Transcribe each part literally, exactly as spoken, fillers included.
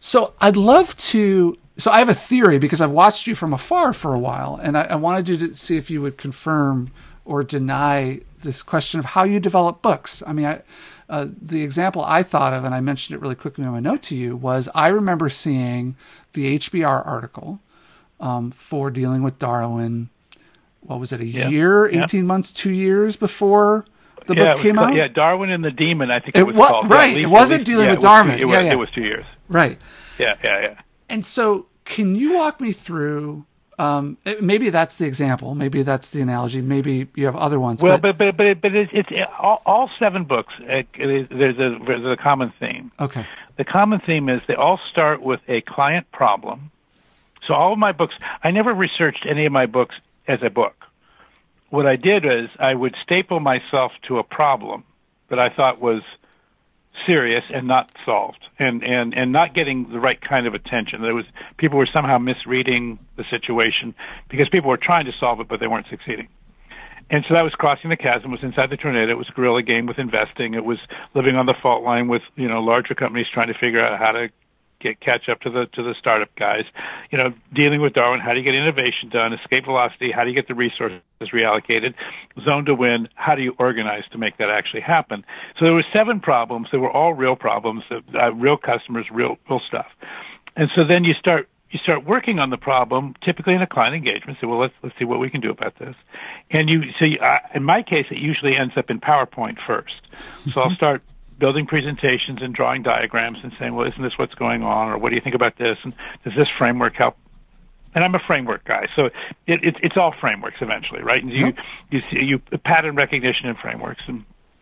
So I'd love to. So I have a theory because I've watched you from afar for a while, and I, I wanted you to see if you would confirm or deny this question of how you develop books. I mean, I, uh, the example I thought of, and I mentioned it really quickly in my note to you, was I remember seeing the H B R article um, for dealing with Darwin. What was it? A yeah. year, yeah. eighteen months, two years before the yeah, book came called, out. Yeah, Darwin and the Demon. I think it, it was wa- called. Right, yeah, least, it wasn't least, dealing yeah, with it Darwin. Two, it, yeah, was, yeah. it was two years. Right. Yeah, yeah, yeah. And so, can you walk me through? Um, maybe that's the example. Maybe that's the analogy. Maybe you have other ones. Well, but but but but, but it's, it's all, all seven books. It, it, there's a there's a common theme. Okay. The common theme is they all start with a client problem. So all of my books, I never researched any of my books as a book. What I did is I would staple myself to a problem that I thought was serious and not solved, and, and, and not getting the right kind of attention. There was people were somehow misreading the situation because people were trying to solve it, but they weren't succeeding. And so that was Crossing the Chasm, was Inside the Tornado. It was a guerrilla game with investing. It was living on the fault line with, you know, larger companies trying to figure out how to get catch up to the to the startup guys. You know, dealing with Darwin, how do you get innovation done? Escape velocity, how do you get the resources reallocated? Zone to Win, how do you organize to make that actually happen? So there were seven problems. They were all real problems, uh, real customers, real real stuff. And so then you start you start working on the problem, typically in a client engagement. Say, well, let's let's see what we can do about this. And you so you, uh, in my case, it usually ends up in PowerPoint first. So I'll start building presentations and drawing diagrams and saying, well, isn't this what's going on? Or what do you think about this? And does this framework help? And I'm a framework guy, so it, it, it's all frameworks eventually, right? And you, yep. you see you pattern recognition and frameworks. And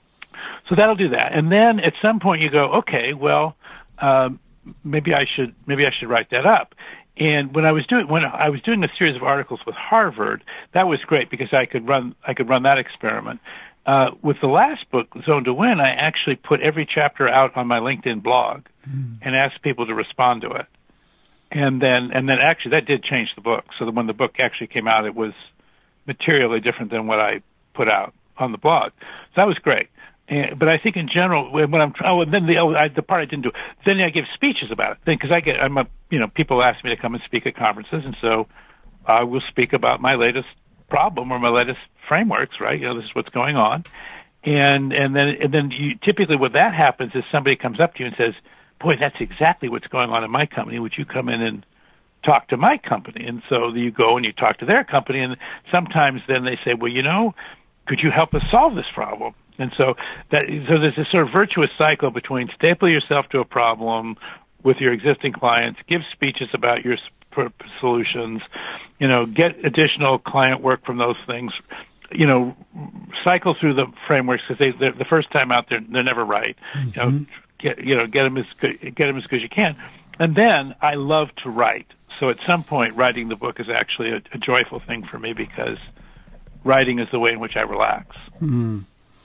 so that'll do that. And then at some point you go, okay, well, um, maybe I should, maybe I should write that up. And when I was doing, when I was doing a series of articles with Harvard, that was great because I could run, I could run that experiment. Uh, with the last book, Zone to Win, I actually put every chapter out on my LinkedIn blog mm. and asked people to respond to it. And then, and then actually that did change the book. So that when the book actually came out, it was materially different than what I put out on the blog. So that was great. And, but I think in general, when I'm, oh, and then the, oh, I, the part I didn't do, then I give speeches about it. Then, cause I get, I'm a, you know, people ask me to come and speak at conferences. And so I will speak about my latest problem or my latest frameworks, right? You know, this is what's going on. And, and then, and then you, typically what that happens is somebody comes up to you and says, boy, that's exactly what's going on in my company. Would you come in and talk to my company? And so you go and you talk to their company, and sometimes then they say, well, you know, could you help us solve this problem? And so that, so there's this sort of virtuous cycle between staple yourself to a problem with your existing clients, give speeches about your solutions, you know, get additional client work from those things, you know, cycle through the frameworks because they, they're, the first time out, they're, they're never right. Mm-hmm. You know, get, you know, get them as good, get them as good as you can. And then I love to write. So at some point, writing the book is actually a, a joyful thing for me because writing is the way in which I relax. Mm-hmm.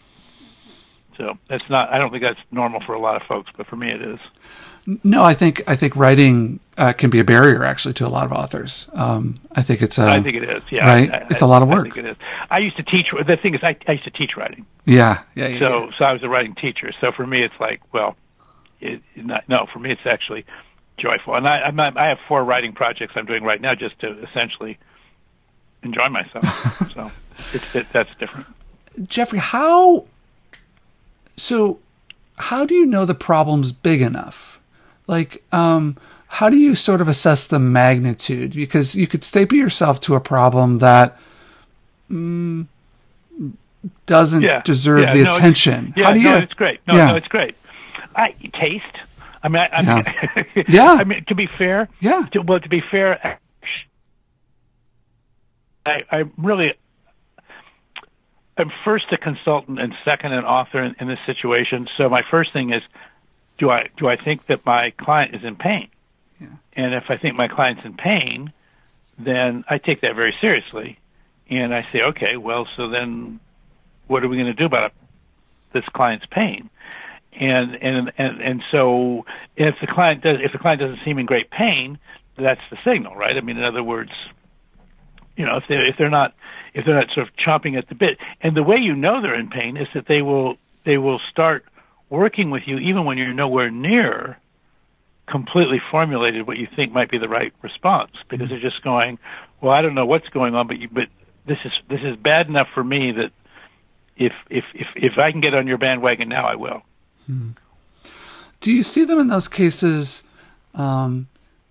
So that's not, I don't think that's normal for a lot of folks, but for me it is. No, I think I think writing uh, can be a barrier actually to a lot of authors. Um, I think it's a. I think it is. Yeah, right. I, it's I, a lot of work. I think it is. I used to teach. The thing is, I, I used to teach writing. Yeah, yeah. yeah so, yeah. so I was a writing teacher. So for me, it's like, well, it, not, no. For me, it's actually joyful. And I, I'm not, I have four writing projects I'm doing right now just to essentially enjoy myself. so it's it, that's different. Jeffrey, how? So, how do you know the problem's big enough? Like, um, how do you sort of assess the magnitude? Because you could staple yourself to a problem that mm, doesn't yeah. deserve yeah, the no, attention. Yeah, how do you? No, it's great. No, yeah. no, it's great. I taste. I mean, I, I yeah. mean, yeah. I mean, to be fair. Yeah. To, well, to be fair, I, I really. I'm first a consultant and second an author in, in this situation. So my first thing is, do I do I think that my client is in pain? Yeah. And if I think my client's in pain, then I take that very seriously, and I say, okay, well, so then what are we going to do about this client's pain? And and and and so if the client does if the client doesn't seem in great pain, that's the signal, right? I mean, in other words, you know, if they if they're not if they're not sort of chomping at the bit, and the way you know they're in pain is that they will they will start working with you even when you're nowhere near completely formulated what you think might be the right response, because they're just going, well, I don't know what's going on, but you, but this is this is bad enough for me that if if if if I can get on your bandwagon now, I will. Hmm. Do you see them in those cases? Um,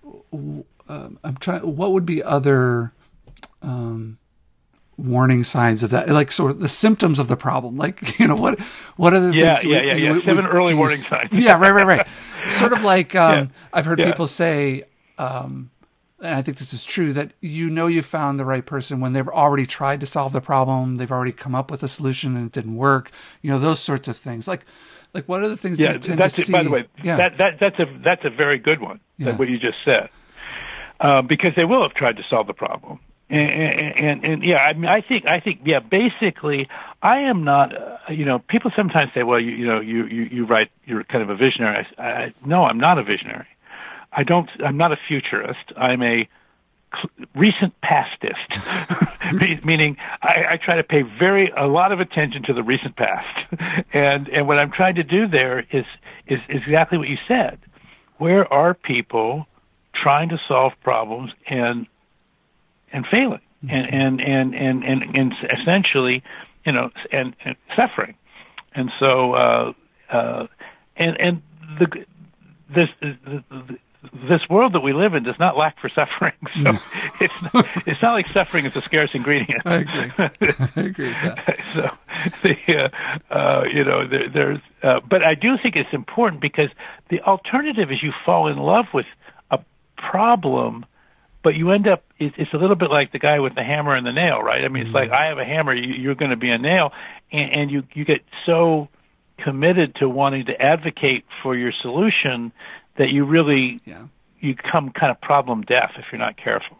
uh, I'm trying. What would be other um, warning signs of that? Like sort of the symptoms of the problem. Like, you know, what what are the yeah, things? Yeah, yeah, yeah, yeah. Seven early warning signs. Yeah, right, right, right. Sort of like um, yeah. I've heard yeah. people say, um, and I think this is true, that you know you found the right person when they've already tried to solve the problem. They've already come up with a solution and it didn't work. You know, those sorts of things. Like. Like, what are the things yeah, that you tend that's to it, see? By the way, yeah. that, that, that's, a, that's a very good one, yeah. what you just said, uh, because they will have tried to solve the problem. And, and, and, and yeah, I mean, I think, I think, yeah, basically, I am not, uh, you know, people sometimes say, well, you, you know, you, you, you write, you're kind of a visionary. I, I, no, I'm not a visionary. I don't, I'm not a futurist. I'm a recent pastist, meaning I, I try to pay very a lot of attention to the recent past, and and what I'm trying to do there is is exactly what you said. Where are people trying to solve problems and and failing, and and and and and, and essentially, you know, and, and suffering, and so uh, uh, and and the this. The, the, This world that we live in does not lack for suffering, so it's not, it's not like suffering is a scarce ingredient. I agree. I agree with that. So, the, uh, uh, you know, there, there's, uh, but I do think it's important, because the alternative is you fall in love with a problem, but you end up. It's, it's a little bit like the guy with the hammer and the nail, right? I mean, it's mm-hmm. like I have a hammer, you, you're going to be a nail, and, and you you get so committed to wanting to advocate for your solution that you really yeah. you become kind of problem deaf if you're not careful.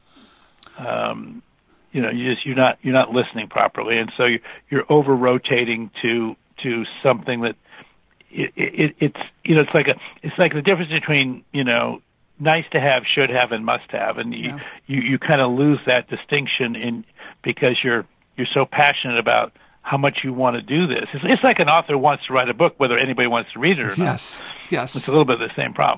Um, you know, you just you're not you're not listening properly, and so you're, you're over rotating to to something that it, it, it's you know it's like a it's like the difference between you know nice to have, should have, and must have, and you yeah. you, you kind of lose that distinction in because you're you're so passionate about how much you want to do this. It's, it's like an author wants to write a book, whether anybody wants to read it or not. Yes, yes. It's a little bit of the same problem.